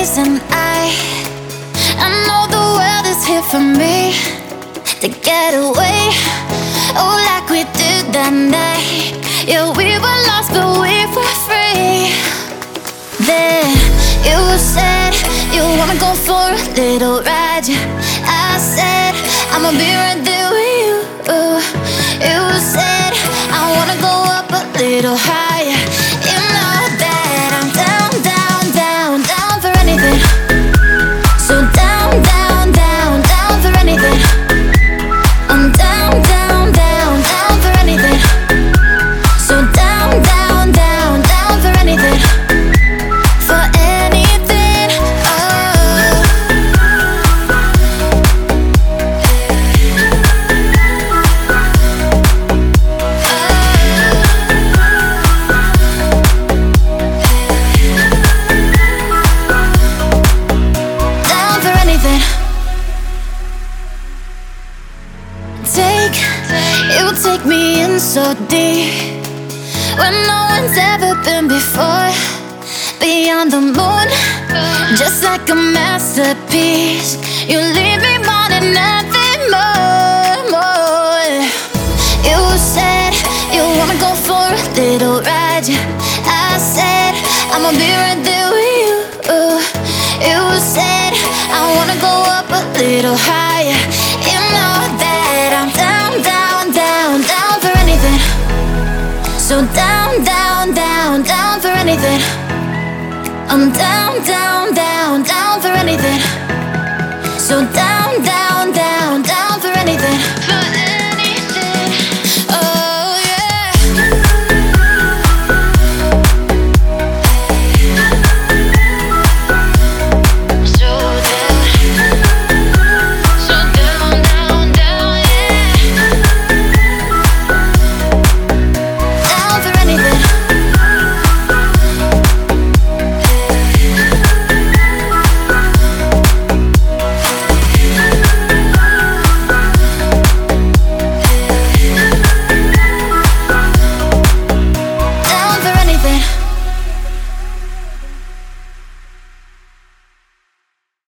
reason I know the world is here for me to get away. Oh, like we did that night. Yeah, we were lost, but we were free. Then you said you wanna go for a little ride. Yeah, I said I'ma be right there with you. You said I wanna go up a little higher. You know that I'm down, down, down, down for anything. So down, down, down, down for anything. I'm down, down, down, down for anything. So down, down, down, down for anything. For anything, oh. Down for anything. You take me in so deep where no one's ever been before. Beyond the moon, just like a masterpiece. You leave me wanting nothing more. You said you wanna go for a little ride. Yeah, I said I'ma be right there with you. You said I wanna go up a little higher. You know that I'm down, down, down, down for anything. So down, down, down, down for anything. I'm down, down, down, down for anything. So down.